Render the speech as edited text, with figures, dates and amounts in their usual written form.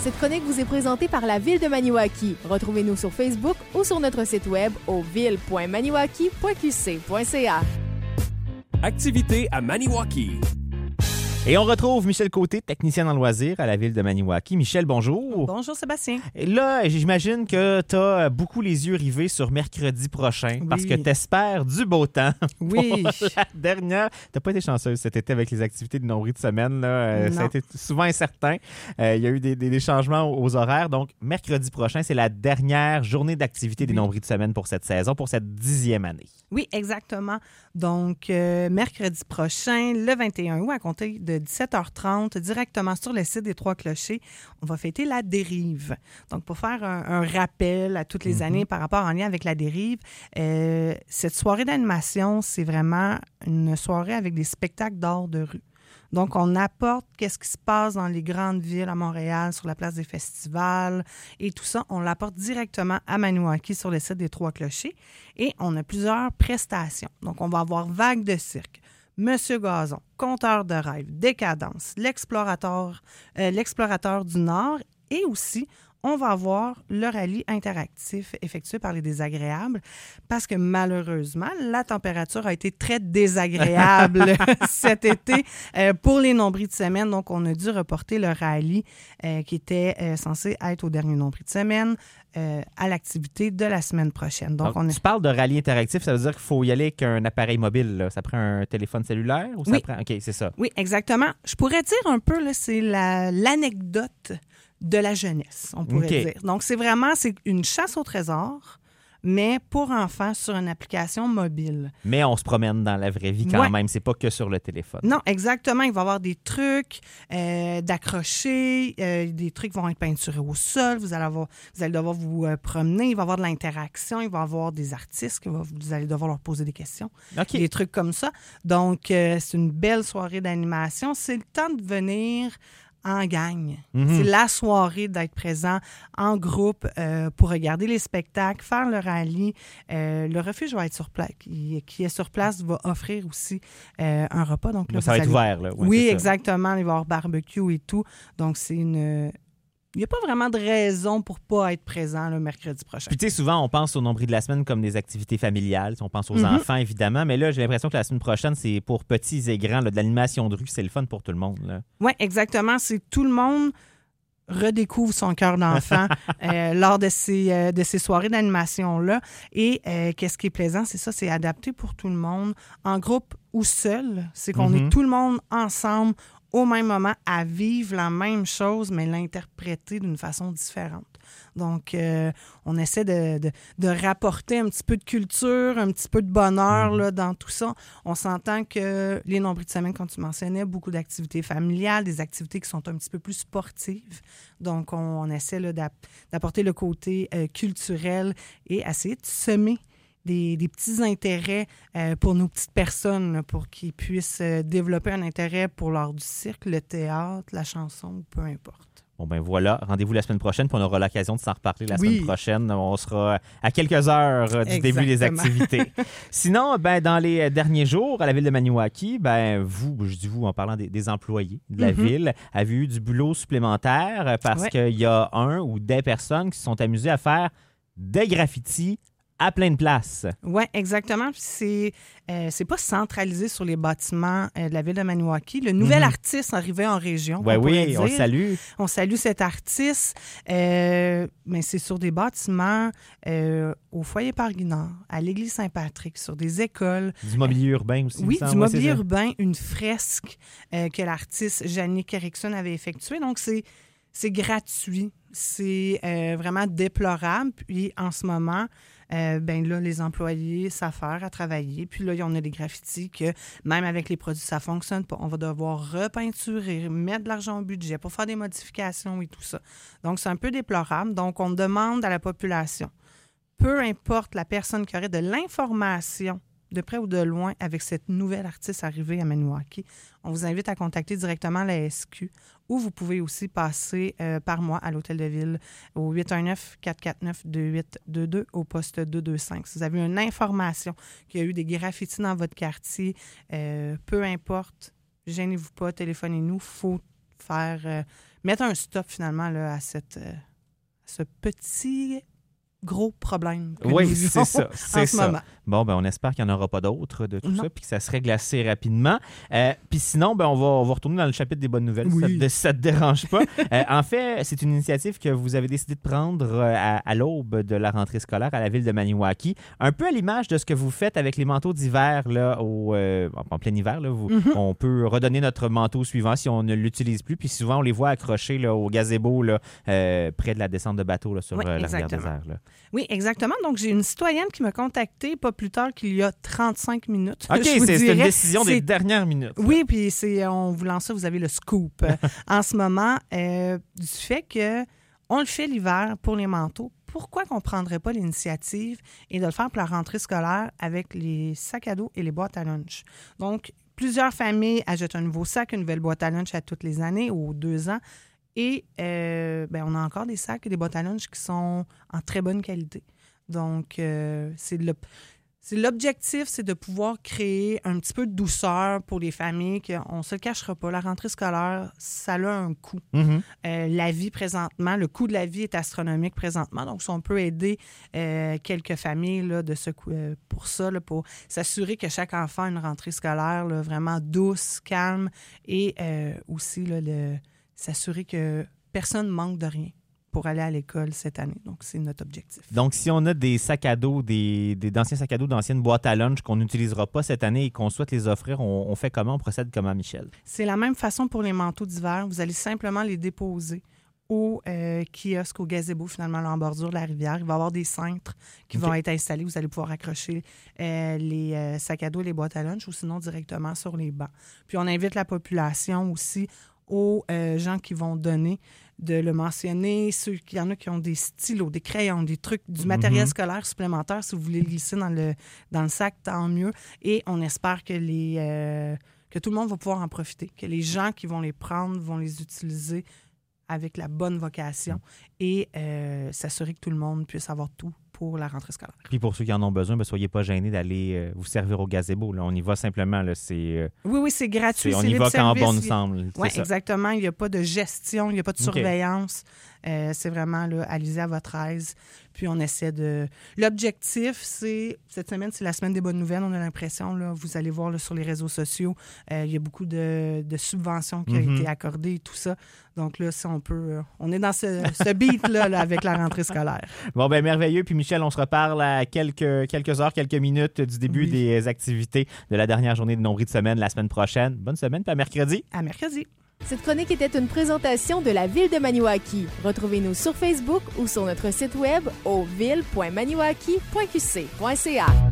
Cette chronique vous est présentée par la Ville de Maniwaki. Retrouvez-nous sur Facebook ou sur notre site web au ville.maniwaki.qc.ca. Activité à Maniwaki. Et on retrouve Michel Côté, technicien en loisirs à la Ville de Maniwaki. Michel, bonjour. Bonjour Sébastien. Et là, j'imagine que tu as beaucoup les yeux rivés sur mercredi prochain parce que tu espères du beau temps. Oui. Pour la dernière. Tu n'as pas été chanceuse cet été avec les activités de nombril de semaine. Là. Ça a été souvent incertain. Il y a eu des changements aux horaires. Donc, mercredi prochain, c'est la dernière journée d'activité des nombrils de semaine pour cette saison, pour cette 10e année. Oui, exactement. Donc, mercredi prochain, le 21 août, à compter de 17h30, directement sur le site des Trois Clochers, on va fêter la dérive. Donc, pour faire un rappel à toutes les années par rapport en lien avec la dérive, cette soirée d'animation, c'est vraiment une soirée avec des spectacles d'art de rue. Donc, on apporte qu'est-ce qui se passe dans les grandes villes à Montréal, sur la place des festivals et tout ça. On l'apporte directement à Maniwaki sur le site des Trois Clochers et on a plusieurs prestations. Donc, on va avoir Vague de cirque, Monsieur Gazon, Conteur de rêve, Décadence, l'Explorateur du Nord et aussi on va avoir le rallye interactif effectué par les désagréables parce que malheureusement, la température a été très désagréable cet été pour les nombrils de semaine. Donc, on a dû reporter le rallye qui était censé être au dernier nombril de semaine à l'activité de la semaine prochaine. Donc, tu parles de rallye interactif, ça veut dire qu'il faut y aller avec un appareil mobile. Là. Ça prend un téléphone cellulaire ou ça oui. prend... OK, c'est ça. Oui, exactement. Je pourrais dire un peu, là, c'est l'anecdote de la jeunesse, on pourrait dire. Donc, c'est une chasse au trésor, mais pour enfants sur une application mobile. Mais on se promène dans la vraie vie quand même, c'est pas que sur le téléphone. Non, exactement. Il va y avoir des trucs d'accrocher, des trucs vont être peinturés au sol, vous allez devoir vous promener, il va y avoir de l'interaction, il va y avoir des artistes, vous allez devoir leur poser des questions, des trucs comme ça. Donc, c'est une belle soirée d'animation. C'est le temps de venir en gang. C'est la soirée d'être présent en groupe pour regarder les spectacles, faire le rallye. Le refuge va être sur place. Qui est sur place va offrir aussi un repas. Donc, là, ça va être ouvert. Là. Ouais, oui, exactement. Il va y avoir barbecue et tout. Donc, il n'y a pas vraiment de raison pour ne pas être présent le mercredi prochain. Puis, tu sais, souvent, on pense au nombril de la semaine comme des activités familiales. On pense aux enfants, évidemment. Mais là, j'ai l'impression que la semaine prochaine, c'est pour petits et grands. Là, de l'animation de rue, c'est le fun pour tout le monde. Oui, exactement. C'est tout le monde redécouvre son cœur d'enfant lors de ces soirées d'animation-là. Et qu'est-ce qui est plaisant, c'est ça, c'est adapté pour tout le monde, en groupe ou seul. C'est qu'on est tout le monde ensemble au même moment à vivre la même chose, mais l'interpréter d'une façon différente. Donc, on essaie de rapporter un petit peu de culture, un petit peu de bonheur là, dans tout ça. On s'entend que les nombrils de semaine, comme tu mentionnais, beaucoup d'activités familiales, des activités qui sont un petit peu plus sportives. Donc, on essaie là, d'apporter le côté culturel et essayer de semer des petits intérêts pour nos petites personnes, là, pour qu'ils puissent développer un intérêt pour l'art du cirque, le théâtre, la chanson, peu importe. Bon, ben voilà. Rendez-vous la semaine prochaine, puis on aura l'occasion de s'en reparler la semaine prochaine. On sera à quelques heures du début des activités. Sinon, ben, dans les derniers jours, à la ville de Maniwaki, ben, je dis vous en parlant des employés de la ville, avez eu du boulot supplémentaire parce qu'il y a un ou des personnes qui se sont amusées à faire des graffitis à plein de places. Oui, exactement. C'est pas centralisé sur les bâtiments de la ville de Maniwaki. Le nouvel artiste arrivé en région. Oui, on le salue. On salue cet artiste. Mais c'est sur des bâtiments au foyer Parguinard, à l'église Saint-Patrick, sur des écoles. Du mobilier urbain aussi. Oui, du mobilier urbain, une fresque que l'artiste Jannick Erickson avait effectuée. Donc, c'est gratuit. C'est vraiment déplorable. Puis, en ce moment, ben là, les employés s'affairent à travailler. Puis là, on a des graffitis que, même avec les produits, ça ne fonctionne pas. On va devoir repeinturer, mettre de l'argent au budget pour faire des modifications et tout ça. Donc, c'est un peu déplorable. Donc, on demande à la population, peu importe la personne qui aurait de l'information, de près ou de loin, avec cette nouvelle artiste arrivée à Maniwaki, on vous invite à contacter directement la SQ ou vous pouvez aussi passer par moi à l'Hôtel de Ville au 819-449-2822 au poste 225. Si vous avez une information qu'il y a eu des graffitis dans votre quartier, peu importe, gênez-vous pas, téléphonez-nous, il faut faire mettre un stop finalement là, à ce petit gros problème que oui, nous c'est ça. C'est ça. Moment. Bon, ben on espère qu'il n'y en aura pas d'autres de tout ça, puis que ça se règle assez rapidement. Puis sinon, ben on va retourner dans le chapitre des bonnes nouvelles, si ça ne te dérange pas. En fait, c'est une initiative que vous avez décidé de prendre à l'aube de la rentrée scolaire à la ville de Maniwaki, un peu à l'image de ce que vous faites avec les manteaux d'hiver là, en plein hiver. Là, on peut redonner notre manteau suivant si on ne l'utilise plus, puis souvent on les voit accrochés là, au gazebo là, près de la descente de bateau là, sur la rivière des Airs. Là. Oui, exactement. Donc, j'ai une citoyenne qui m'a contactée pas plus tard qu'il y a 35 minutes. OK, c'est une décision des dernières minutes. Oui, puis on vous lance ça, vous avez le scoop en ce moment du fait qu'on le fait l'hiver pour les manteaux. Pourquoi qu'on ne prendrait pas l'initiative et de le faire pour la rentrée scolaire avec les sacs à dos et les boîtes à lunch? Donc, plusieurs familles achètent un nouveau sac, une nouvelle boîte à lunch à toutes les années ou 2 ans. Et on a encore des sacs et des boîtes à lunch qui sont en très bonne qualité. Donc, c'est l'objectif, c'est de pouvoir créer un petit peu de douceur pour les familles, qu'on ne se le cachera pas. La rentrée scolaire, ça a un coût. La vie présentement, le coût de la vie est astronomique présentement. Donc, si on peut aider quelques familles là, pour ça, là, pour s'assurer que chaque enfant a une rentrée scolaire là, vraiment douce, calme et aussi là, s'assurer que personne ne manque de rien pour aller à l'école cette année. Donc, c'est notre objectif. Donc, si on a des sacs à dos, d'anciens sacs à dos, d'anciennes boîtes à lunch qu'on n'utilisera pas cette année et qu'on souhaite les offrir, on fait comment? On procède comment, Michel? C'est la même façon pour les manteaux d'hiver. Vous allez simplement les déposer au kiosque, au gazebo, finalement, là, en bordure de la rivière. Il va y avoir des cintres qui vont être installés. Vous allez pouvoir accrocher les sacs à dos et les boîtes à lunch ou sinon directement sur les bancs. Puis, on invite la population aussi aux gens qui vont donner de le mentionner. Il y en a qui ont des stylos, des crayons, des trucs, du matériel scolaire supplémentaire. Si vous voulez le glisser dans le sac, tant mieux. Et on espère que tout le monde va pouvoir en profiter, que les gens qui vont les prendre vont les utiliser avec la bonne vocation et s'assurer que tout le monde puisse avoir tout pour la rentrée scolaire. Puis pour ceux qui en ont besoin, soyez pas gênés d'aller vous servir au gazebo. Là. On y va simplement. Là, oui, c'est gratuit. On y va quand bon nous semble. Oui, exactement. Il n'y a pas de gestion, il n'y a pas de surveillance. C'est vraiment, là, allez-y à votre aise. Puis on essaie de... L'objectif, cette semaine, c'est la semaine des bonnes nouvelles. On a l'impression, là, vous allez voir là, sur les réseaux sociaux, il y a beaucoup de subventions qui ont été accordées et tout ça. Donc là, si on peut... on est dans ce beat-là avec la rentrée scolaire. Bon, ben merveilleux. Puis Michel, on se reparle à quelques heures, quelques minutes du début des activités de la dernière journée de Nombril de semaine la semaine prochaine. Bonne semaine, puis à mercredi. À mercredi. Cette chronique était une présentation de la Ville de Maniwaki. Retrouvez-nous sur Facebook ou sur notre site web au ville.maniwaki.qc.ca.